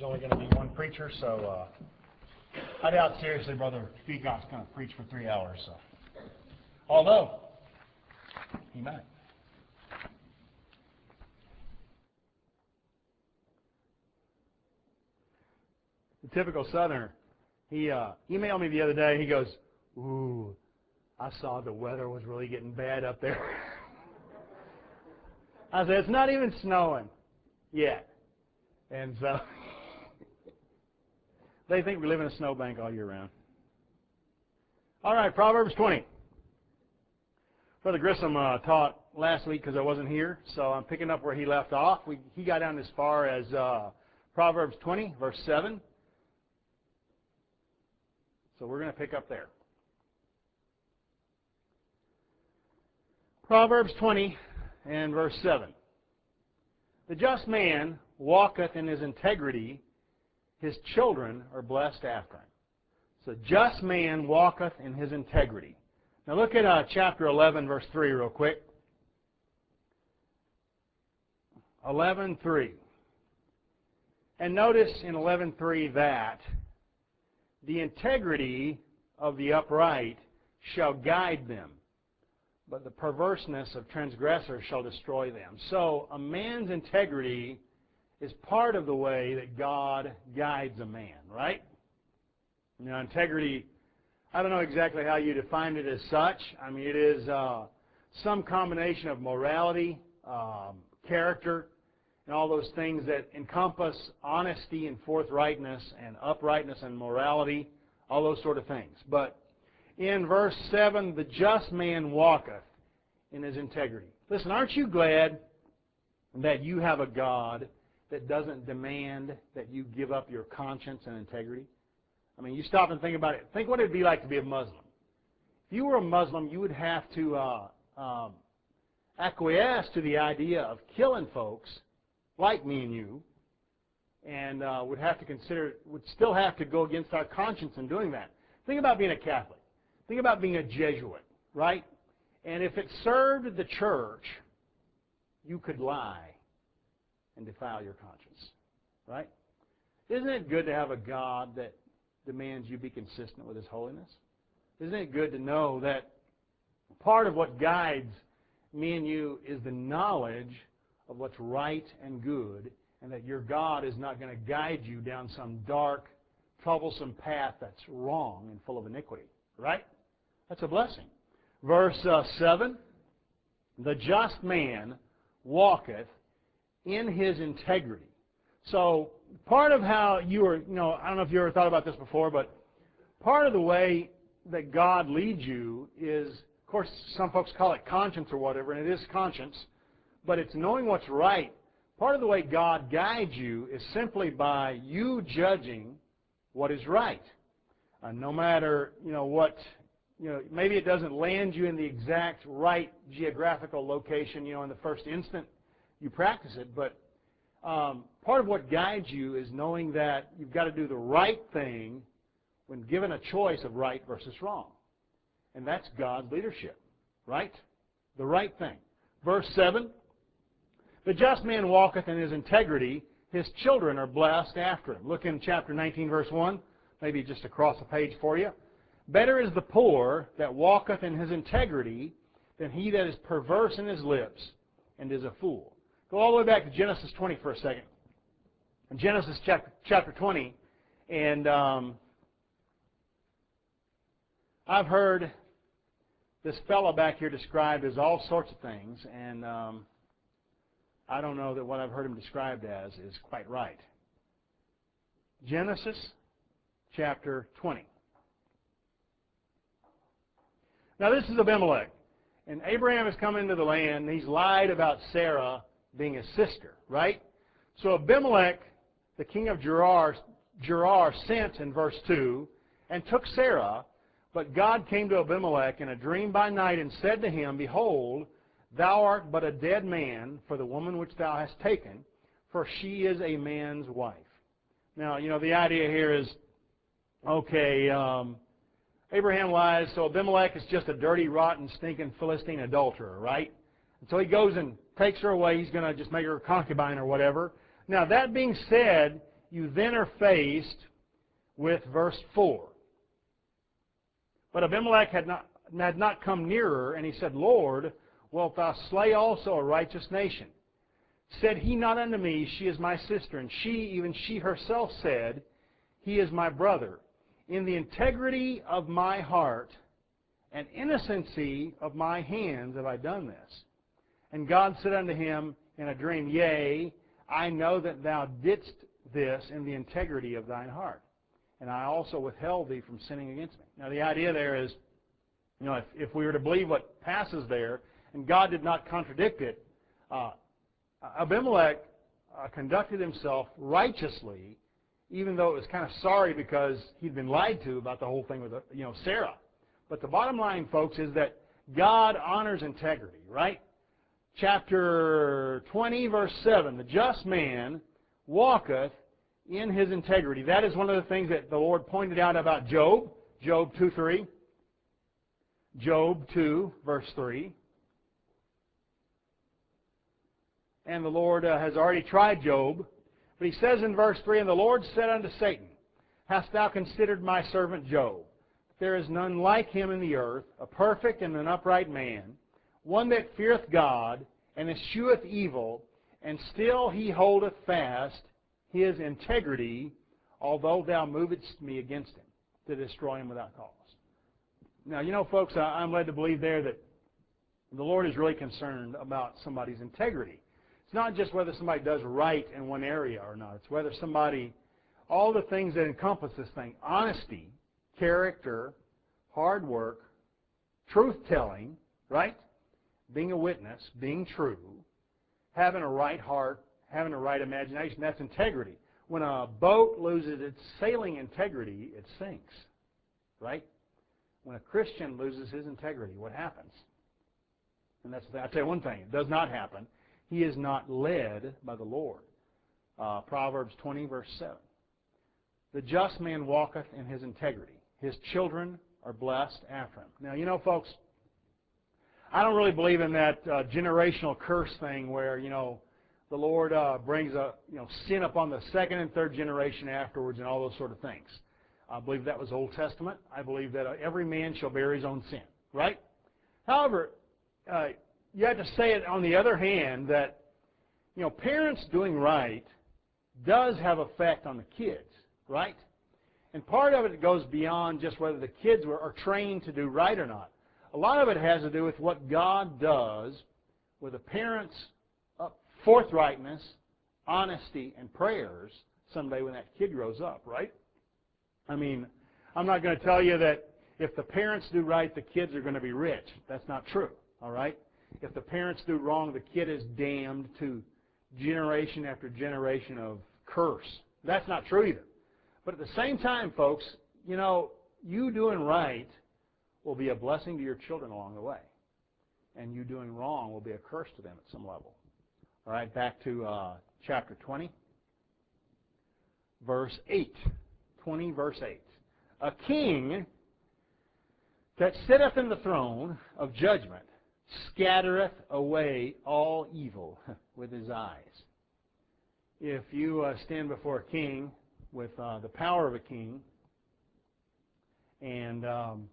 There's only going to be one preacher, so I doubt seriously Brother Peacock's going to preach for 3 hours. So, although he might. The typical Southerner, he emailed me the other day. He goes, "Ooh, I saw the weather was really getting bad up there." I said, "It's not even snowing yet." And so they think we live in a snowbank all year round. All right, Proverbs 20. Brother Grissom taught last week because I wasn't here, so I'm picking up where he left off. He got down as far as Proverbs 20, verse 7. So we're going to pick up there. Proverbs 20 and verse 7. The just man walketh in his integrity, his children are blessed after him. So just man walketh in his integrity. Now look at chapter 11, verse 3 real quick. 11:3. And notice in 11:3 that the integrity of the upright shall guide them, but the perverseness of transgressors shall destroy them. So a man's integrity is part of the way that God guides a man, right? You know, integrity, I don't know exactly how you define it as such. I mean, it is some combination of morality, character, and all those things that encompass honesty and forthrightness and uprightness and morality, all those sort of things. But in verse 7, the just man walketh in his integrity. Listen, aren't you glad that you have a God that doesn't demand that you give up your conscience and integrity? I mean, you stop and think about it. Think what it would be like to be a Muslim. If you were a Muslim, you would have to acquiesce to the idea of killing folks like me and you, and would still have to go against our conscience in doing that. Think about being a Catholic. Think about being a Jesuit, right? And if it served the church, you could lie and defile your conscience, right? Isn't it good to have a God that demands you be consistent with His holiness? Isn't it good to know that part of what guides me and you is the knowledge of what's right and good, and that your God is not going to guide you down some dark, troublesome path that's wrong and full of iniquity, right? That's a blessing. Verse 7, the just man walketh in his integrity. So part of how I don't know if you ever thought about this before, but part of the way that God leads you is, of course, some folks call it conscience or whatever, and it is conscience, but it's knowing what's right. Part of the way God guides you is simply by you judging what is right. No matter, maybe it doesn't land you in the exact right geographical location, in the first instant you practice it, but part of what guides you is knowing that you've got to do the right thing when given a choice of right versus wrong. And that's God's leadership, right? The right thing. Verse 7, the just man walketh in his integrity, his children are blessed after him. Look in chapter 19, verse 1, maybe just across the page for you. Better is the poor that walketh in his integrity than he that is perverse in his lips and is a fool. Go all the way back to Genesis 20 for a second. In Genesis chapter 20, and I've heard this fellow back here described as all sorts of things, and I don't know that what I've heard him described as is quite right. Genesis chapter 20. Now this is Abimelech, and Abraham has come into the land, and he's lied about Sarah being his sister, right? So Abimelech, the king of Gerar sent in verse 2, and took Sarah, but God came to Abimelech in a dream by night and said to him, Behold, thou art but a dead man for the woman which thou hast taken, for she is a man's wife. Now, the idea here is, okay, Abraham lies, so Abimelech is just a dirty, rotten, stinking Philistine adulterer, right? And so he goes and takes her away. He's going to just make her a concubine or whatever. Now, that being said, you then are faced with verse 4. But Abimelech had not come nearer, and he said, Lord, wilt thou slay also a righteous nation? Said he not unto me, She is my sister, and even she herself said, He is my brother. In the integrity of my heart and innocency of my hands have I done this. And God said unto him in a dream, Yea, I know that thou didst this in the integrity of thine heart, and I also withheld thee from sinning against me. Now the idea there is, if we were to believe what passes there, and God did not contradict it, Abimelech conducted himself righteously, even though it was kind of sorry because he'd been lied to about the whole thing with Sarah. But the bottom line, folks, is that God honors integrity, right? Chapter 20, verse 7, the just man walketh in his integrity. That is one of the things that the Lord pointed out about Job, Job 2:3. Job 2, verse 3. And the Lord has already tried Job. But he says in verse 3, And the Lord said unto Satan, Hast thou considered my servant Job? There is none like him in the earth, a perfect and an upright man, one that feareth God, and escheweth evil, and still he holdeth fast his integrity, although thou movest me against him, to destroy him without cause. Now, folks, I'm led to believe there that the Lord is really concerned about somebody's integrity. It's not just whether somebody does right in one area or not. It's whether somebody, all the things that encompass this thing, honesty, character, hard work, truth-telling, right? Being a witness, being true, having a right heart, having a right imagination, that's integrity. When a boat loses its sailing integrity, it sinks, right? When a Christian loses his integrity, what happens? And that's the thing. I'll tell you one thing, it does not happen. He is not led by the Lord. Proverbs 20, verse 7. The just man walketh in his integrity. His children are blessed after him. Now, folks, I don't really believe in that generational curse thing where, the Lord brings sin upon the second and third generation afterwards and all those sort of things. I believe that was Old Testament. I believe that every man shall bear his own sin, right? However, you have to say it on the other hand that, parents doing right does have effect on the kids, right? And part of it goes beyond just whether the kids are trained to do right or not. A lot of it has to do with what God does with a parent's forthrightness, honesty, and prayers someday when that kid grows up, right? I mean, I'm not going to tell you that if the parents do right, the kids are going to be rich. That's not true, all right? If the parents do wrong, the kid is damned to generation after generation of curse. That's not true either. But at the same time, folks, you doing right will be a blessing to your children along the way. And you doing wrong will be a curse to them at some level. All right, back to chapter 20, verse 8. 20, verse 8. A king that sitteth in the throne of judgment scattereth away all evil with his eyes. If you stand before a king with the power of a king, and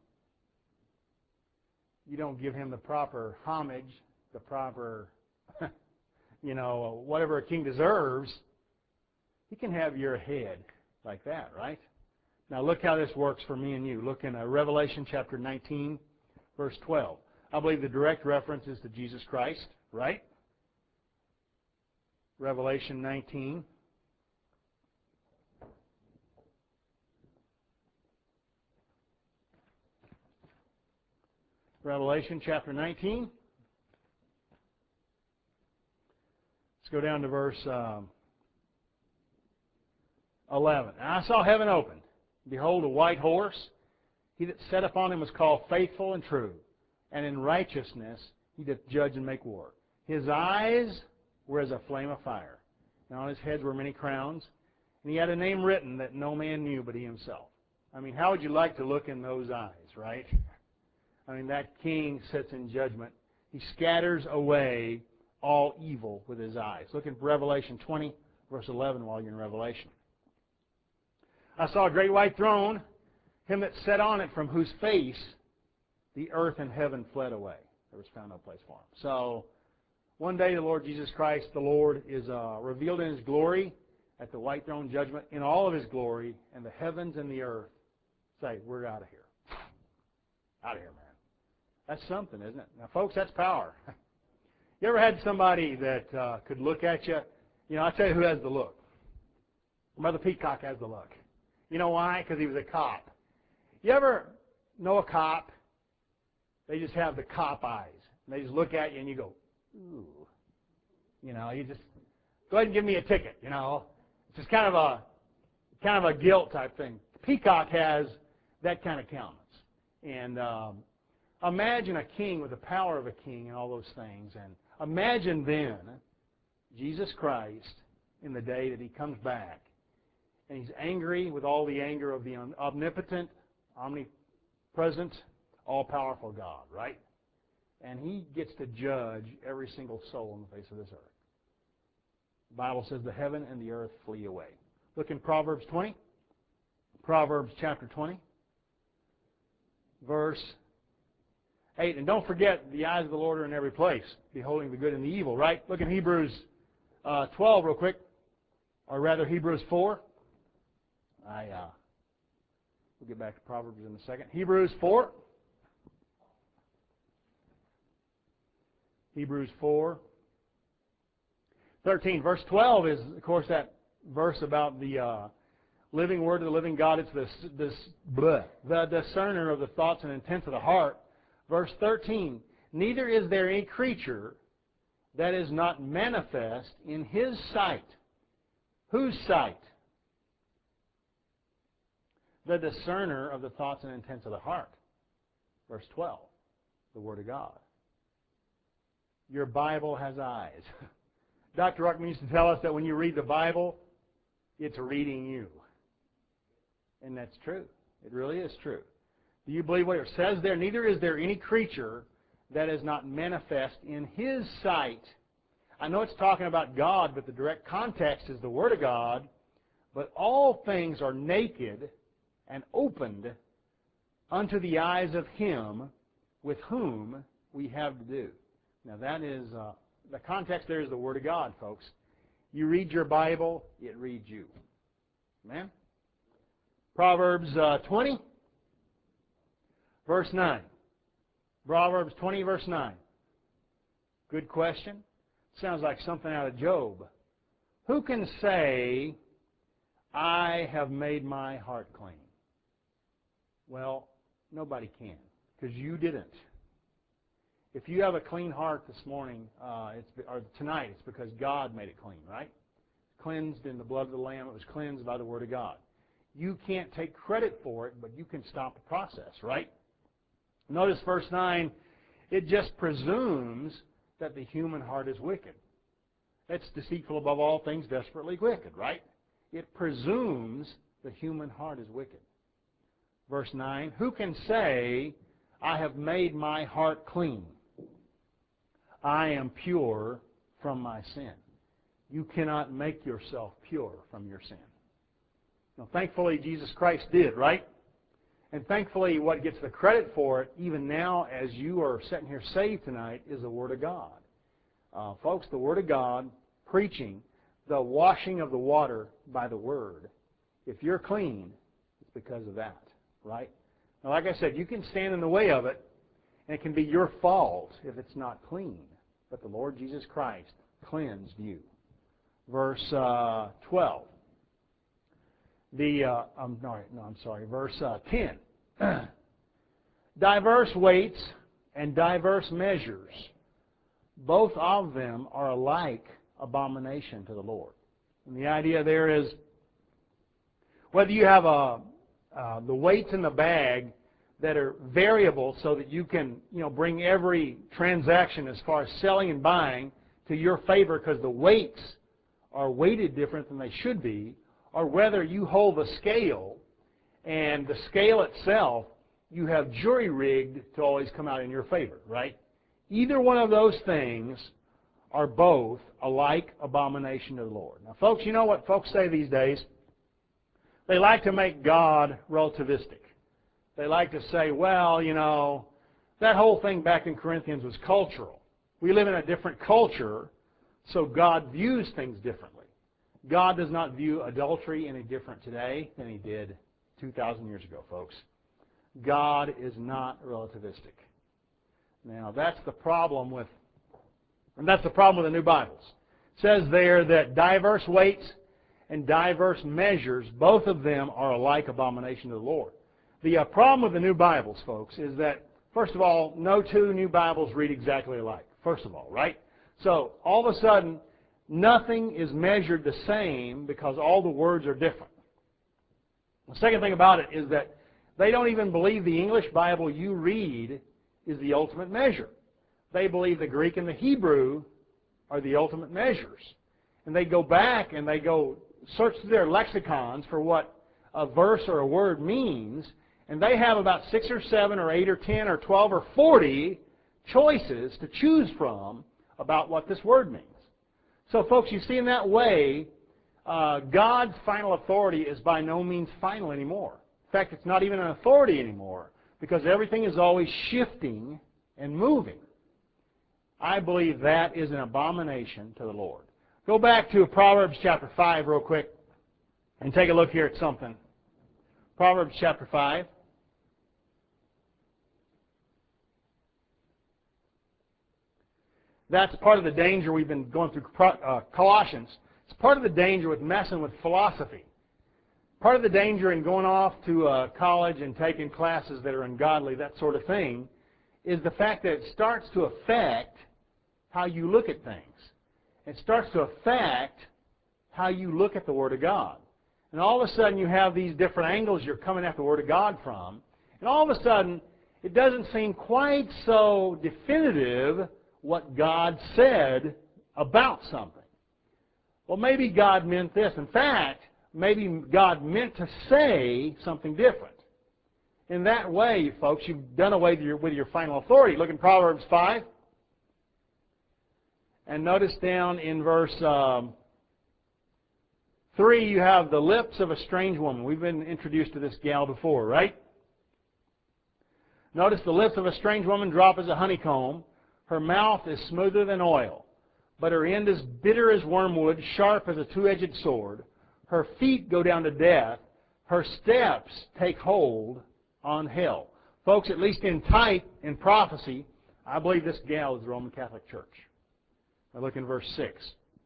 you don't give him the proper homage, the proper, whatever a king deserves, he can have your head like that, right? Now look how this works for me and you. Look in Revelation chapter 19, verse 12. I believe the direct reference is to Jesus Christ, right? Revelation 19. Revelation chapter 19. Let's go down to verse 11. And I saw heaven opened. Behold, a white horse. He that sat upon him was called Faithful and True. And in righteousness he doth judge and make war. His eyes were as a flame of fire. And on his head were many crowns. And he had a name written that no man knew but he himself. I mean, how would you like to look in those eyes, right? I mean, that king sits in judgment. He scatters away all evil with his eyes. Look at Revelation 20, verse 11 while you're in Revelation. I saw a great white throne, him that sat on it, from whose face the earth and heaven fled away. There was found no place for him. So one day the Lord Jesus Christ, the Lord, is revealed in His glory at the white throne judgment in all of His glory, and the heavens and the earth say, we're out of here. Out of here, man. That's something, isn't it? Now, folks, that's power. You ever had somebody that could look at you? You know, I'll tell you who has the look. Brother Peacock has the look. You know why? Because he was a cop. You ever know a cop? They just have the cop eyes. And they just look at you and you go, ooh. You know, you just, go ahead and give me a ticket, you know. It's just kind of a guilt type thing. Peacock has that kind of countenance. And imagine a king with the power of a king and all those things. And imagine then Jesus Christ in the day that He comes back. And He's angry with all the anger of the omnipotent, omnipresent, all-powerful God, right? And He gets to judge every single soul on the face of this earth. The Bible says the heaven and the earth flee away. Look in Proverbs 20. Proverbs chapter 20. Verse 8. And don't forget, the eyes of the Lord are in every place, beholding the good and the evil, right? Look in Hebrews 12 real quick. Or rather, Hebrews 4. We'll get back to Proverbs in a second. Hebrews 4. Hebrews 4. 13. Verse 12 is, of course, that verse about the living word of the living God. It's the discerner of the thoughts and intents of the heart. Verse 13. Neither is there any creature that is not manifest in His sight. Whose sight? The discerner of the thoughts and intents of the heart. Verse 12. The Word of God. Your Bible has eyes. Dr. Ruckman used to tell us that when you read the Bible, it's reading you. And that's true. It really is true. Do you believe what it says there? Neither is there any creature that is not manifest in His sight. I know it's talking about God, but the direct context is the Word of God. But all things are naked and opened unto the eyes of Him with whom we have to do. Now that is, the context there is the Word of God, folks. You read your Bible, it reads you. Amen? Proverbs 20, verse 9. Proverbs 20, verse 9. Good question. Sounds like something out of Job. Who can say, I have made my heart clean? Well, nobody can, because you didn't. If you have a clean heart this morning, or tonight, it's because God made it clean, right? Cleansed in the blood of the Lamb. It was cleansed by the Word of God. You can't take credit for it, but you can stop the process, right? Notice verse 9, it just presumes that the human heart is wicked. It's deceitful above all things, desperately wicked, right? It presumes the human heart is wicked. Verse 9, who can say, I have made my heart clean? I am pure from my sin. You cannot make yourself pure from your sin. Now, thankfully, Jesus Christ did, right? And thankfully, what gets the credit for it, even now as you are sitting here saved tonight, is the Word of God. Folks, the Word of God, preaching, the washing of the water by the Word. If you're clean, it's because of that, right? Now, like I said, you can stand in the way of it, and it can be your fault if it's not clean. But the Lord Jesus Christ cleansed you. Verse 12. Verse 10. Diverse weights and diverse measures, both of them are alike abomination to the Lord. And the idea there is, whether you have the weights in the bag that are variable so that you can, bring every transaction as far as selling and buying to your favor because the weights are weighted different than they should be, or whether you hold the scale and the scale itself you have jury-rigged to always come out in your favor, right? Either one of those things are both alike abomination to the Lord. Now, folks, you know what folks say these days? They like to make God relativistic. They like to say, well, you know, that whole thing back in Corinthians was cultural. We live in a different culture, so God views things differently. God does not view adultery any different today than He did 2,000 years ago, folks. God is not relativistic. Now, that's the problem with the new Bibles. It says there that diverse weights and diverse measures, both of them are alike abomination to the Lord. The problem with the new Bibles, folks, is that, first of all, no two new Bibles read exactly alike, first of all, right? So, all of a sudden, nothing is measured the same because all the words are different. The second thing about it is that they don't even believe the English Bible you read is the ultimate measure. They believe the Greek and the Hebrew are the ultimate measures. And they go back and they go search through their lexicons for what a verse or a word means, and they have about 6 or 7 or 8 or 10 or 12 or 40 choices to choose from about what this word means. So, folks, you see, in that way, God's final authority is by no means final anymore. In fact, it's not even an authority anymore because everything is always shifting and moving. I believe that is an abomination to the Lord. Go back to Proverbs chapter 5 real quick and take a look here at something. Proverbs chapter 5. That's part of the danger we've been going through Colossians. It's part of the danger with messing with philosophy. Part of the danger in going off to college and taking classes that are ungodly, that sort of thing, is the fact that it starts to affect how you look at things. It starts to affect how you look at the Word of God. And all of a sudden you have these different angles you're coming at the Word of God from. And all of a sudden it doesn't seem quite so definitive what God said about something. Well, maybe God meant this. In fact, maybe God meant to say something different. In that way, folks, you've done away with your final authority. Look in Proverbs 5. And notice down in verse 3, you have the lips of a strange woman. We've been introduced to this gal before, right? Notice the lips of a strange woman drop as a honeycomb. Her mouth is smoother than oil, but her end is bitter as wormwood, sharp as a two-edged sword. Her feet go down to death. Her steps take hold on hell. Folks, at least in type, in prophecy, I believe this gal is the Roman Catholic Church. Now look in verse 6.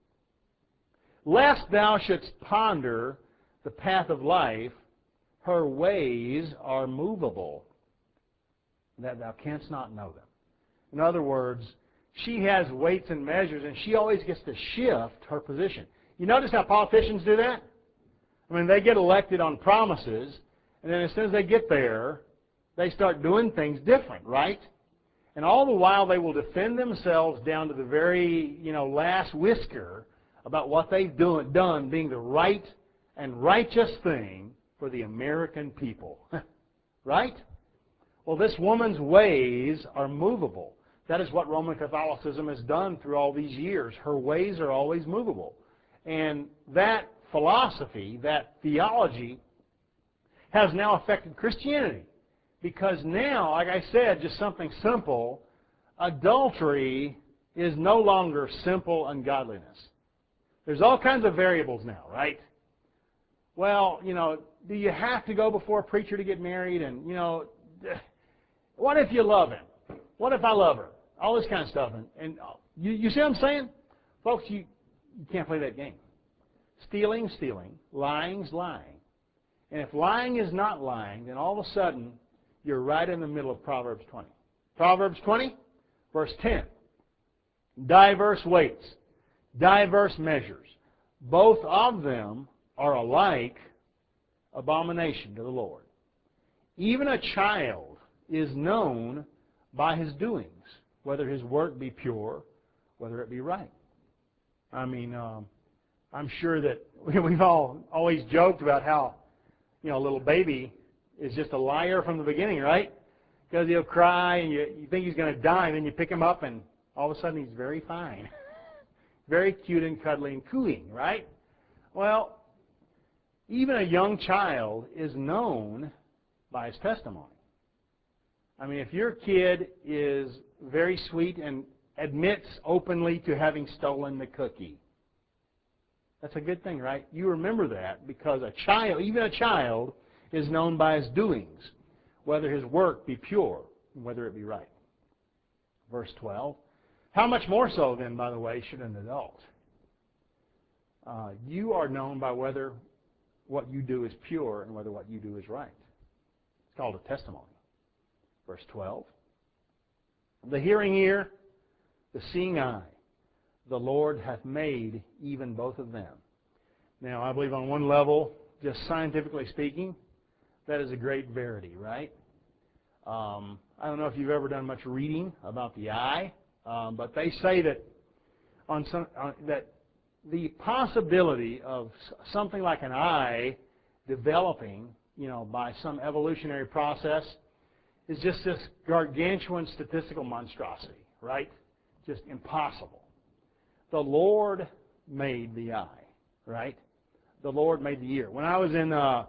Lest thou shouldst ponder the path of life, her ways are movable, that thou canst not know them. In other words, she has weights and measures, and she always gets to shift her position. You notice how politicians do that? I mean, they get elected on promises, and then as soon as they get there, they start doing things different, right? And all the while, they will defend themselves down to the very, last whisker about what they've done being the right and righteous thing for the American people. Right? Well, this woman's ways are movable. That is what Roman Catholicism has done through all these years. Her ways are always movable. And that philosophy, that theology, has now affected Christianity. Because now, like I said, just something simple, adultery is no longer simple ungodliness. There's all kinds of variables now, right? Well, do you have to go before a preacher to get married? And, what if you love him? What if I love her? All this kind of stuff. And you see what I'm saying? Folks, you can't play that game. Stealing's stealing. Lying's lying. And if lying is not lying, then all of a sudden, you're right in the middle of Proverbs 20. Proverbs 20, verse 10. Diverse weights, diverse measures. Both of them are alike abomination to the Lord. Even a child is known by his doings, whether his work be pure, whether it be right. I mean, I'm sure that we've all always joked about how, a little baby is just a liar from the beginning, right? Because he'll cry and you think he's going to die, and then you pick him up and all of a sudden he's very fine. Very cute and cuddly and cooing, right? Well, even a young child is known by his testimony. I mean, if your kid is very sweet and admits openly to having stolen the cookie, that's a good thing, right? You remember that because a child, even a child, is known by his doings, whether his work be pure, and whether it be right. Verse 12. How much more so then, by the way, should an adult? You are known by whether what you do is pure and whether what you do is right. It's called a testimony. Verse 12. The hearing ear, the seeing eye, the Lord hath made even both of them. Now, I believe on one level, just scientifically speaking, that is a great verity, right? I don't know if you've ever done much reading about the eye, but they say that that the possibility of something like an eye developing, by some evolutionary process is just this gargantuan statistical monstrosity, right? Just impossible. The Lord made the eye, right? The Lord made the ear. When I was in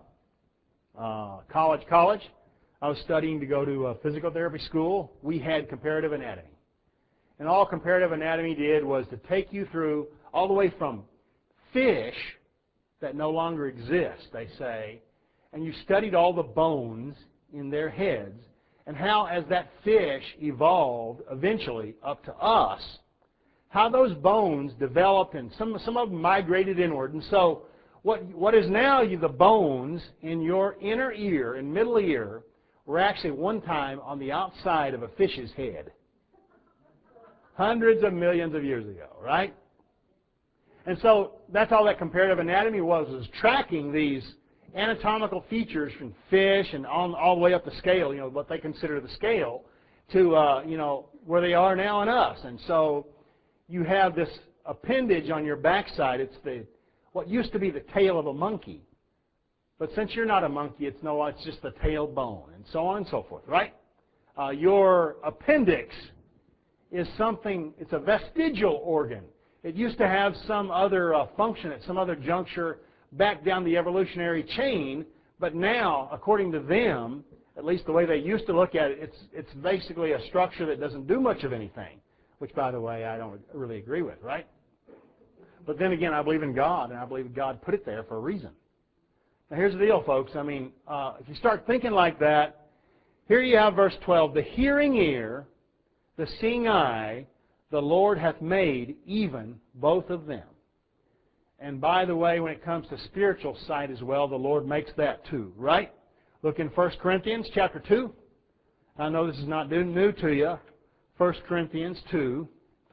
college, I was studying to go to a physical therapy school. We had comparative anatomy. And all comparative anatomy did was to take you through all the way from fish that no longer exist, they say, and you studied all the bones in their heads and how, as that fish evolved eventually up to us, how those bones developed and some of them migrated inward. And so what is now the bones in your inner ear and middle ear were actually one time on the outside of a fish's head. Hundreds of millions of years ago, right? And so that's all that comparative anatomy was tracking these anatomical features from fish and all the way up the scale, what they consider the scale, to, where they are now in us. And so you have this appendage on your backside. It's what used to be the tail of a monkey. But since you're not a monkey, it's just the tail bone, and so on and so forth, right? Your appendix is it's a vestigial organ. It used to have some other function at some other juncture back down the evolutionary chain, but now, according to them, at least the way they used to look at it, it's basically a structure that doesn't do much of anything, which, by the way, I don't really agree with, right? But then again, I believe in God, and I believe God put it there for a reason. Now, here's the deal, folks. I mean, if you start thinking like that, here you have verse 12. The hearing ear, the seeing eye, the Lord hath made even both of them. And by the way, when it comes to spiritual sight as well, the Lord makes that too, right? Look in 1 Corinthians chapter 2. I know this is not new to you. 1 Corinthians 2.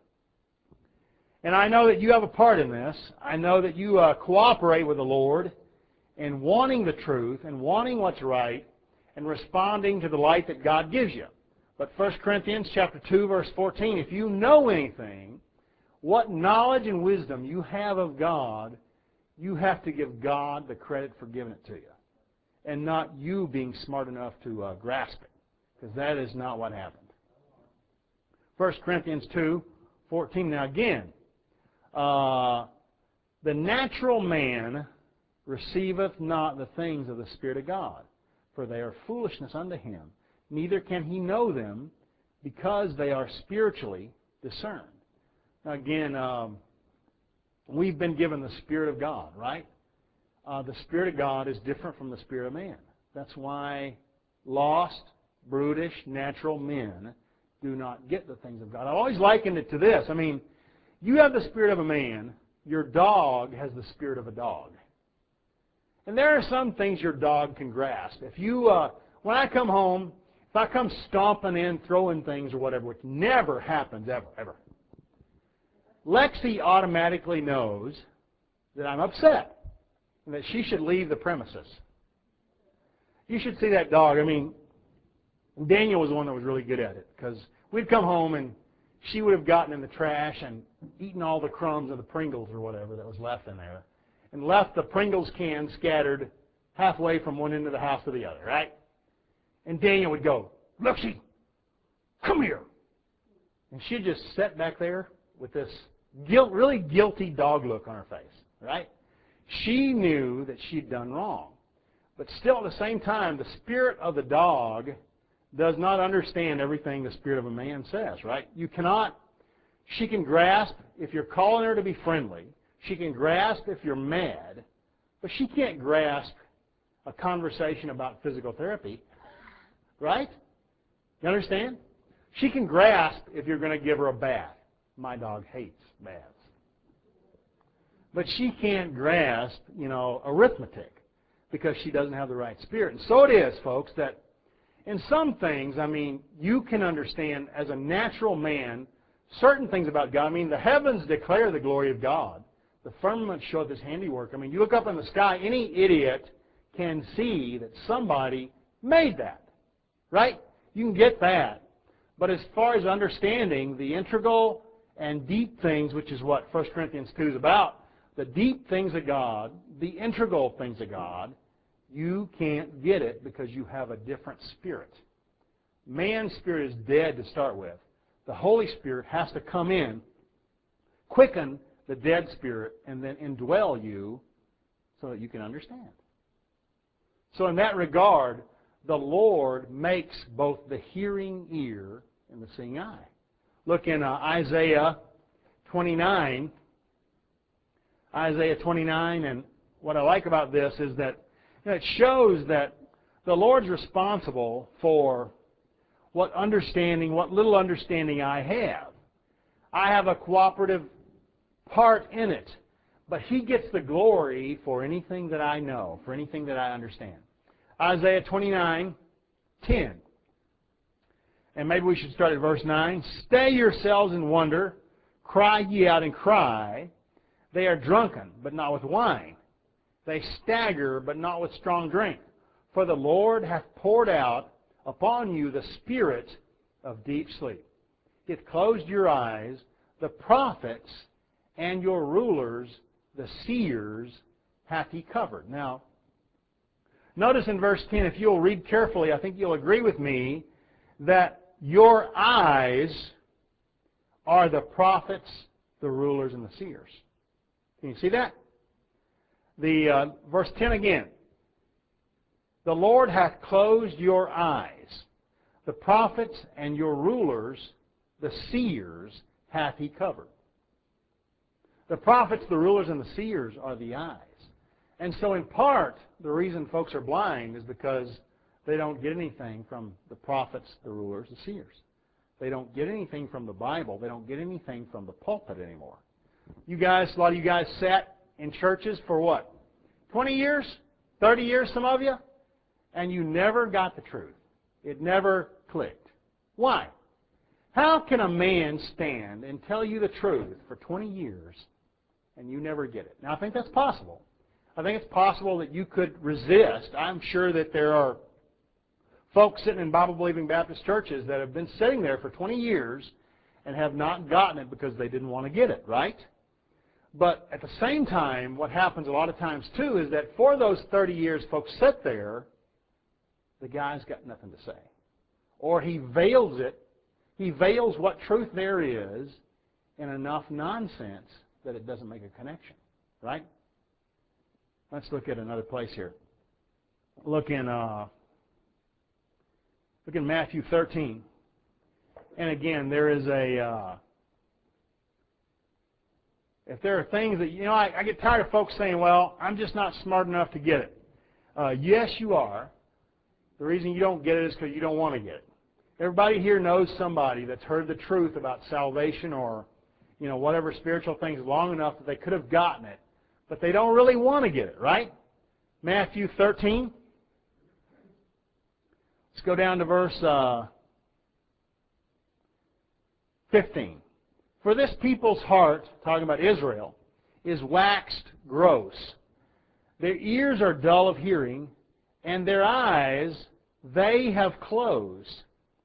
And I know that you have a part in this. I know that you cooperate with the Lord in wanting the truth and wanting what's right and responding to the light that God gives you. But 1 Corinthians chapter 2, verse 14, if you know anything, what knowledge and wisdom you have of God, you have to give God the credit for giving it to you, and not you being smart enough to grasp it, because that is not what happened. 1 Corinthians 2, 14. Now again, the natural man receiveth not the things of the Spirit of God, for they are foolishness unto him. Neither can he know them, because they are spiritually discerned. Now again, we've been given the Spirit of God, right? The Spirit of God is different from the Spirit of man. That's why lost, brutish, natural men do not get the things of God. I've always likened it to this. I mean, you have the spirit of a man. Your dog has the spirit of a dog. And there are some things your dog can grasp. If you, when I come home, if I come stomping in, throwing things or whatever, which never happens ever, Lexi automatically knows that I'm upset and that she should leave the premises. You should see that dog. I mean, Daniel was the one that was really good at it, because we'd come home and she would have gotten in the trash and eaten all the crumbs of the Pringles or whatever that was left in there, and left the Pringles can scattered halfway from one end of the house to the other, right? And Daniel would go, "Lexi, come here." And she'd just sit back there with this really guilty dog look on her face, right? She knew that she'd done wrong. But still at the same time, the spirit of the dog does not understand everything the spirit of a man says, right? She can grasp if you're calling her to be friendly. She can grasp if you're mad. But she can't grasp a conversation about physical therapy, right? You understand? She can grasp if you're going to give her a bath. My dog hates baths. But she can't grasp, arithmetic because she doesn't have the right spirit. And so it is, folks, that in some things, you can understand as a natural man certain things about God. The heavens declare the glory of God. The firmament showeth His handiwork. You look up in the sky, any idiot can see that somebody made that, right? You can get that. But as far as understanding the integral and deep things, which is what 1 Corinthians 2 is about, the deep things of God, the integral things of God, you can't get it because you have a different spirit. Man's spirit is dead to start with. The Holy Spirit has to come in, quicken the dead spirit, and then indwell you so that you can understand. So in that regard, the Lord makes both the hearing ear and the seeing eye. Look in Isaiah 29. Isaiah 29, and what I like about this is that it shows that the Lord's responsible for what little understanding I have. I have a cooperative part in it, but He gets the glory for anything that I know, for anything that I understand. Isaiah 29:10. And maybe we should start at verse 9. Stay yourselves and wonder, cry ye out and cry. They are drunken, but not with wine. They stagger, but not with strong drink. For the Lord hath poured out upon you the spirit of deep sleep. He hath closed your eyes, the prophets and your rulers, the seers, hath He covered. Now, notice in verse 10, if you'll read carefully, I think you'll agree with me that your eyes are the prophets, the rulers, and the seers. Can you see that? Verse 10 again. The Lord hath closed your eyes. The prophets and your rulers, the seers, hath He covered. The prophets, the rulers, and the seers are the eyes. And so in part, the reason folks are blind is because they don't get anything from the prophets, the rulers, the seers. They don't get anything from the Bible. They don't get anything from the pulpit anymore. You guys, a lot of you guys sat in churches for what? 20 years? 30 years, some of you? And you never got the truth. It never clicked. Why? How can a man stand and tell you the truth for 20 years and you never get it? Now, I think that's possible. I think it's possible that you could resist. I'm sure that there are folks sitting in Bible-believing Baptist churches that have been sitting there for 20 years and have not gotten it because they didn't want to get it, right? But at the same time, what happens a lot of times, too, is that for those 30 years folks sit there, the guy's got nothing to say. Or he veils it. He veils what truth there is in enough nonsense that it doesn't make a connection, right? Let's look at another place here. Look in Matthew 13. And again, there is if there are things that, I get tired of folks saying, well, I'm just not smart enough to get it. Yes, you are. The reason you don't get it is because you don't want to get it. Everybody here knows somebody that's heard the truth about salvation or, whatever spiritual things long enough that they could have gotten it, but they don't really want to get it, right? Matthew 13. Let's go down to verse 15. For this people's heart, talking about Israel, is waxed gross. Their ears are dull of hearing, and their eyes they have closed.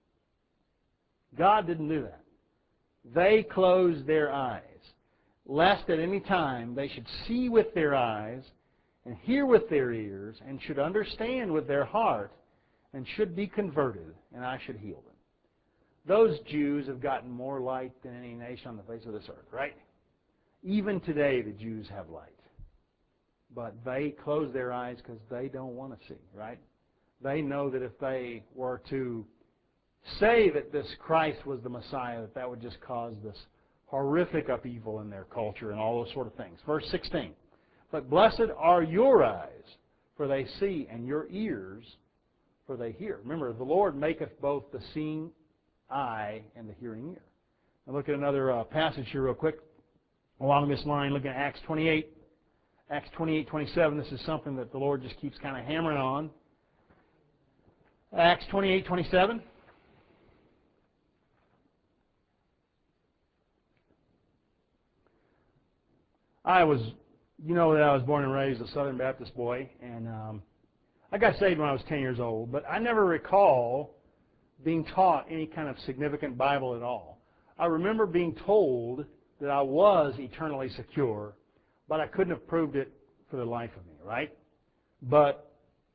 God didn't do that. They closed their eyes, lest at any time they should see with their eyes and hear with their ears and should understand with their heart and should be converted, and I should heal them. Those Jews have gotten more light than any nation on the face of this earth, right? Even today the Jews have light. but they close their eyes because they don't want to see, right? They know that if they were to say that this Christ was the Messiah, that would just cause this horrific upheaval in their culture and all those sort of things. Verse 16, but blessed are your eyes, for they see, and your ears, for they hear. Remember, the Lord maketh both the seeing eye and the hearing ear. Now look at another passage here real quick along this line. Look at Acts 28. Acts 28:27. This is something that the Lord just keeps kind of hammering on. Acts 28:27. You know that I was born and raised a Southern Baptist boy, and I got saved when I was 10 years old, but I never recall being taught any kind of significant Bible at all. I remember being told that I was eternally secure, but I couldn't have proved it for the life of me, right? But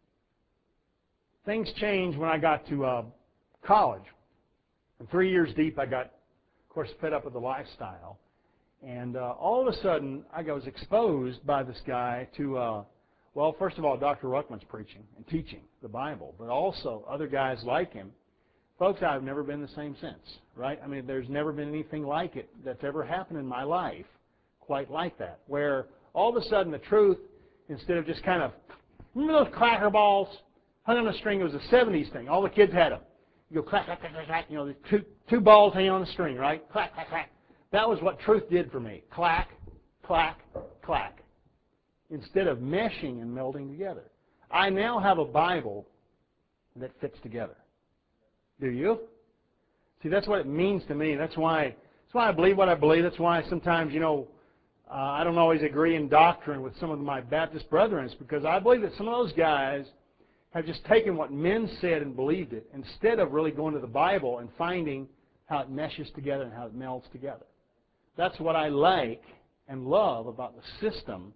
things changed when I got to college. And 3 years deep, I got, of course, fed up with the lifestyle. And all of a sudden, I was exposed by this guy to, well, first of all, Dr. Ruckman's preaching and teaching the Bible, but also other guys like him. Folks, I've never been the same since, right? I mean, there's never been anything like it that's ever happened in my life quite like that, where all of a sudden the truth, instead of just kind of, remember those clacker balls hung on a string? It was a 70s thing. All the kids had them. You go clack, clack, clack, clack, clack. You know, there's two balls hanging on a string, right? Clack, clack, clack. That was what truth did for me. Clack, clack, clack. Instead of meshing and melding together. I now have a Bible that fits together. Do you? See, that's what it means to me. That's why I believe what I believe. That's why sometimes, you know, I don't always agree in doctrine with some of my Baptist brethren. It's because I believe that some of those guys have just taken what men said and believed it instead of really going to the Bible and finding how it meshes together and how it melds together. That's what I like and love about the system,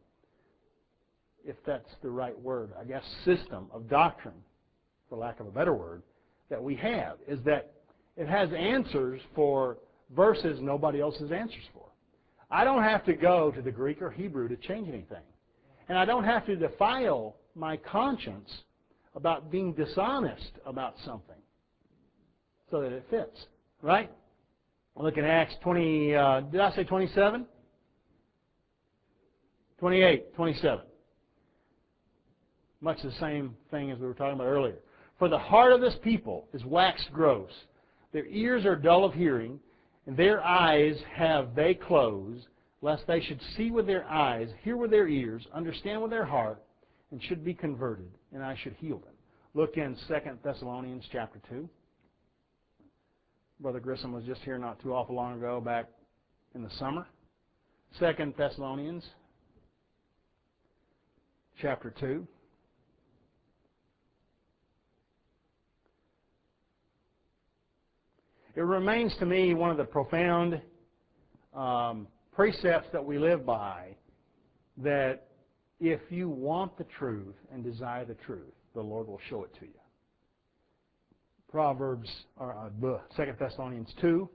if that's the right word, I guess, system of doctrine, for lack of a better word, that we have, is that it has answers for verses nobody else has answers for. I don't have to go to the Greek or Hebrew to change anything. And I don't have to defile my conscience about being dishonest about something so that it fits, right? Look at Acts 20, did I say 27? 28, 27. Much the same thing as we were talking about earlier. For the heart of this people is waxed gross. Their ears are dull of hearing, and their eyes have they closed, lest they should see with their eyes, hear with their ears, understand with their heart, and should be converted, and I should heal them. Look in 2 Thessalonians chapter 2. Brother Grissom was just here not too awful long ago, back in the summer. 2 Thessalonians chapter 2. It remains to me one of the profound precepts that we live by, that if you want the truth and desire the truth, the Lord will show it to you. Proverbs, or 2 Thessalonians 2,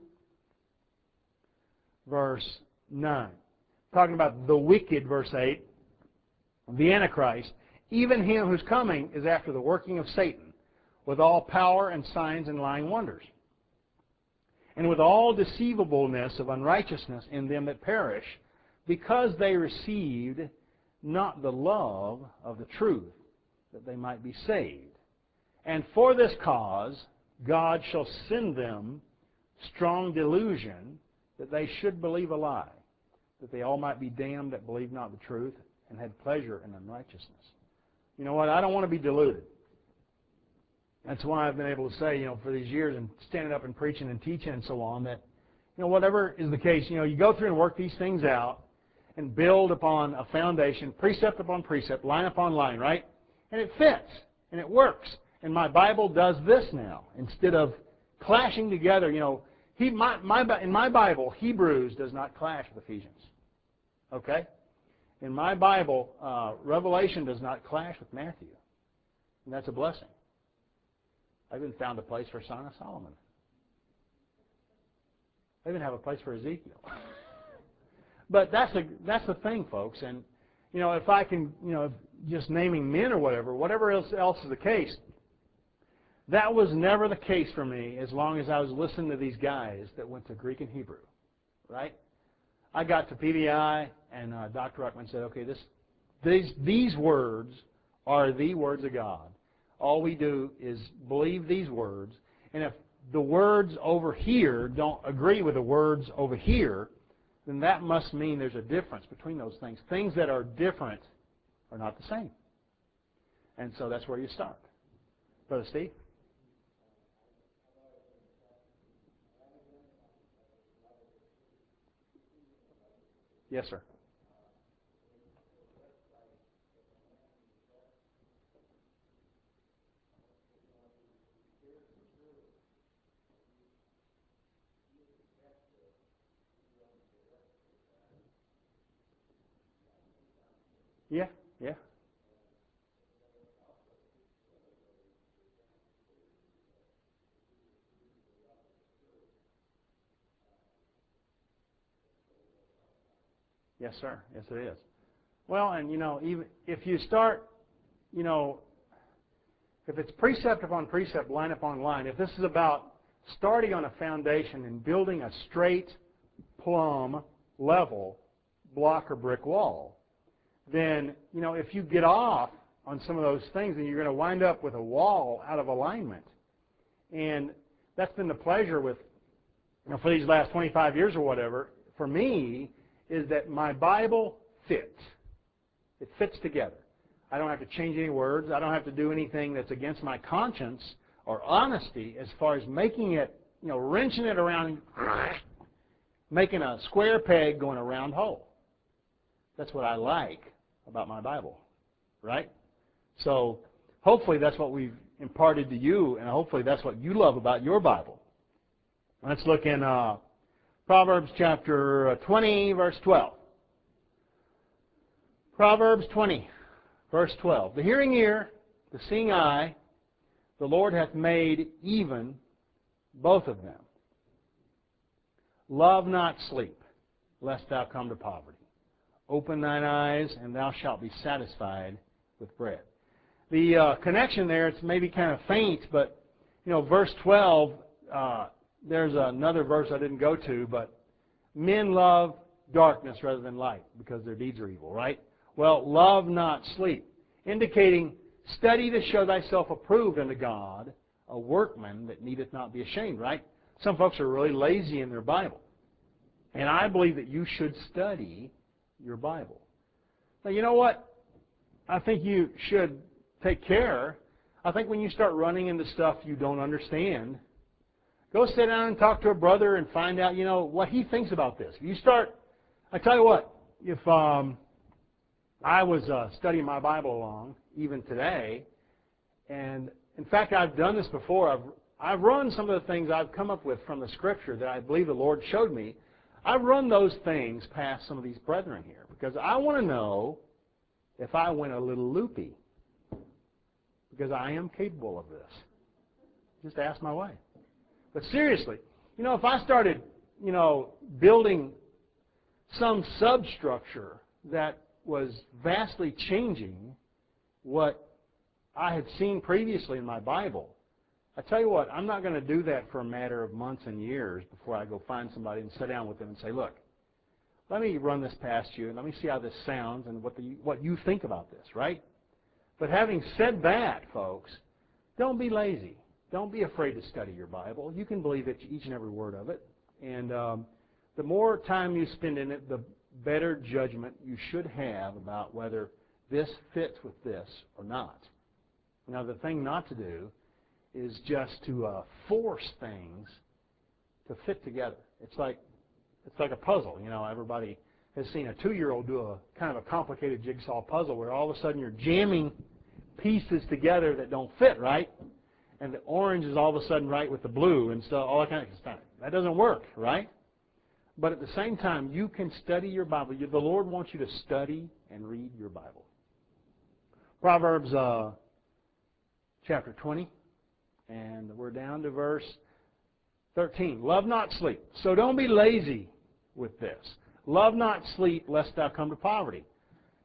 verse 9. Talking about the wicked, verse 8, the Antichrist, even him whose coming is after the working of Satan, with all power and signs and lying wonders, and with all deceivableness of unrighteousness in them that perish, because they received not the love of the truth, that they might be saved. And for this cause God shall send them strong delusion, that they should believe a lie, that they all might be damned that believe not the truth, and had pleasure in unrighteousness. You know what? I don't want to be deluded. That's why I've been able to say, you know, for these years and standing up and preaching and teaching and so on, that, you know, whatever is the case, you know, you go through and work these things out and build upon a foundation, precept upon precept, line upon line, right? And it fits, and it works. And my Bible does this now. Instead of clashing together, you know, in my Bible, Hebrews does not clash with Ephesians. Okay? In my Bible, Revelation does not clash with Matthew. And that's a blessing. I even found a place for Song of Solomon. I even have a place for Ezekiel. But that's the thing, folks. And, if I can, just naming men or whatever else is the case, that was never the case for me as long as I was listening to these guys that went to Greek and Hebrew, right? I got to PBI, and Dr. Ruckman said, okay, these words are the words of God. All we do is believe these words, and if the words over here don't agree with the words over here, then that must mean there's a difference between those things. Things that are different are not the same. And so that's where you start. Brother Steve? Yes, sir. Yeah, yeah. Yes, sir. Yes, it is. Well, and even if you start, if it's precept upon precept, line upon line, if this is about starting on a foundation and building a straight, plumb, level block or brick wall, then, if you get off on some of those things, then you're going to wind up with a wall out of alignment. And that's been the pleasure with, for these last 25 years or whatever, for me, is that my Bible fits. It fits together. I don't have to change any words. I don't have to do anything that's against my conscience or honesty as far as making it, wrenching it around, making a square peg going a round hole. That's what I like about my Bible, right? So hopefully that's what we've imparted to you, and hopefully that's what you love about your Bible. Let's look in Proverbs chapter 20, verse 12. Proverbs 20, verse 12. The hearing ear, the seeing eye, the Lord hath made even both of them. Love not sleep, lest thou come to poverty. Open thine eyes, and thou shalt be satisfied with bread. The connection there, it's maybe kind of faint, but, verse 12, there's another verse I didn't go to, but men love darkness rather than light because their deeds are evil, right? Well, love not sleep, indicating study to show thyself approved unto God, a workman that needeth not be ashamed, right? Some folks are really lazy in their Bible. And I believe that you should study your Bible. Now, you know what? I think you should take care. I think when you start running into stuff you don't understand, go sit down and talk to a brother and find out, what he thinks about this. You start, I tell you what, if I was studying my Bible along, even today, and in fact I've done this before, I've run some of the things I've come up with from the Scripture that I believe the Lord showed me. I've run those things past some of these brethren here because I want to know if I went a little loopy, because I am capable of this. Just ask my wife. But seriously, if I started, building some substructure that was vastly changing what I had seen previously in my Bible, I tell you what, I'm not going to do that for a matter of months and years before I go find somebody and sit down with them and say, look, let me run this past you and let me see how this sounds and what you think about this, right? But having said that, folks, don't be lazy. Don't be afraid to study your Bible. You can believe each and every word of it. And the more time you spend in it, the better judgment you should have about whether this fits with this or not. Now, the thing not to do is just to force things to fit together. It's like a puzzle. Everybody has seen a 2-year-old do a kind of a complicated jigsaw puzzle where all of a sudden you're jamming pieces together that don't fit, right? And the orange is all of a sudden right with the blue and stuff, all that kind of stuff. That doesn't work, right? But at the same time, you can study your Bible. The Lord wants you to study and read your Bible. Proverbs chapter 20, and we're down to verse 13. Love not sleep. So don't be lazy with this. Love not sleep, lest thou come to poverty.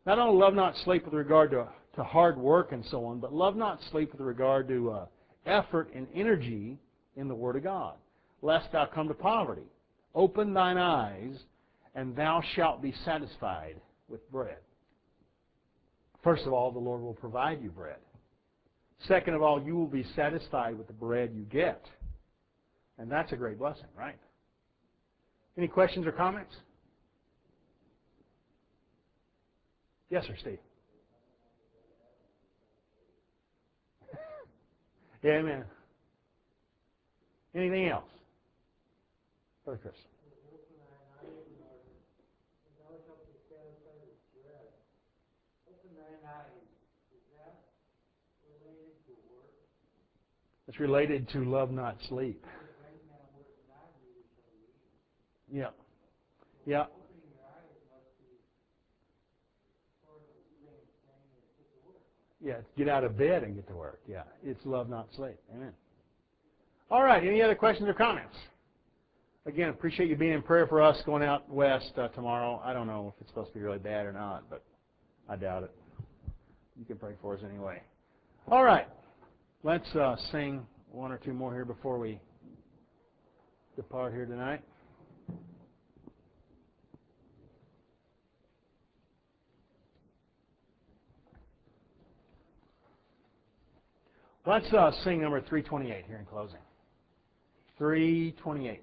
Not only love not sleep with regard to hard work and so on, but love not sleep with regard to effort and energy in the Word of God, lest thou come to poverty. Open thine eyes, and thou shalt be satisfied with bread. First of all, the Lord will provide you bread. Second of all, you will be satisfied with the bread you get. And that's a great blessing, right? Any questions or comments? Yes, sir, Steve. Amen. Anything else? Brother Chris. It's related to love not sleep. Yeah. Yeah. Yeah, get out of bed and get to work. Yeah, it's love not sleep. Amen. All right, any other questions or comments? Again, appreciate you being in prayer for us going out west tomorrow. I don't know if it's supposed to be really bad or not, but I doubt it. You can pray for us anyway. All right, let's sing one or two more here before we depart here tonight. Let's sing number 328 here in closing. 328.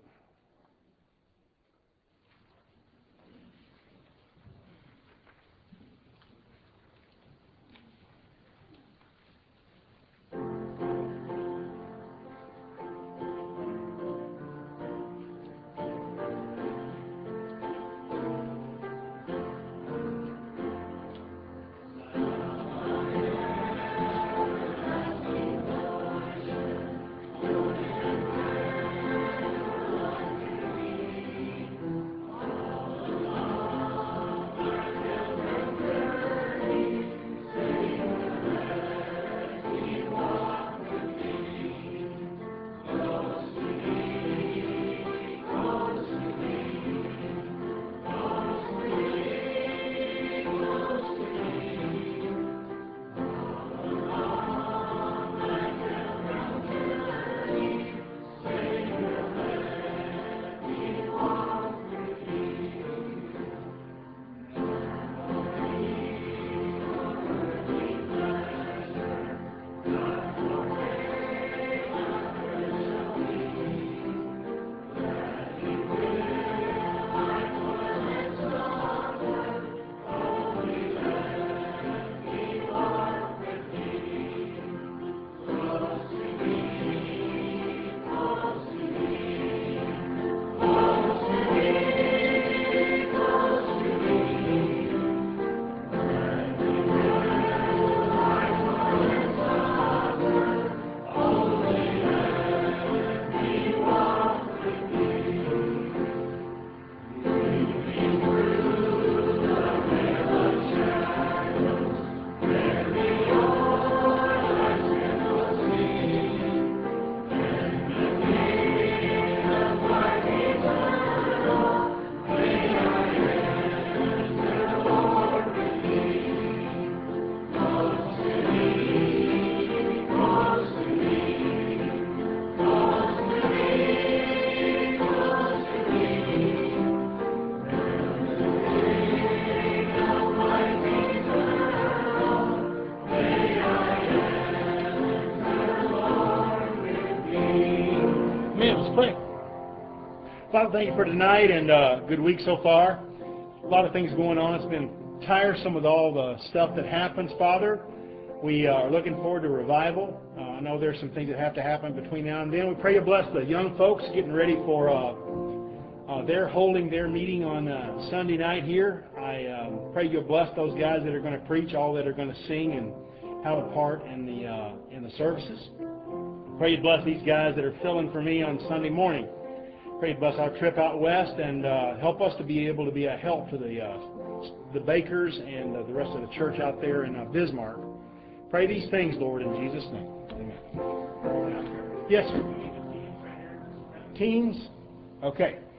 Father, thank you for tonight and good week so far. A lot of things going on. It's been tiresome with all the stuff that happens, Father. We are looking forward to revival. I know there's some things that have to happen between now and then. We pray you bless the young folks getting ready for they're holding their meeting on Sunday night here. I pray you'll bless those guys that are going to preach, all that are going to sing and have a part in the services. Pray you bless these guys that are filling for me on Sunday morning. Pray you bless our trip out west and help us to be able to be a help to the bakers and the rest of the church out there in Bismarck. Pray these things, Lord, in Jesus' name. Amen. Yes, sir. Teens? Okay.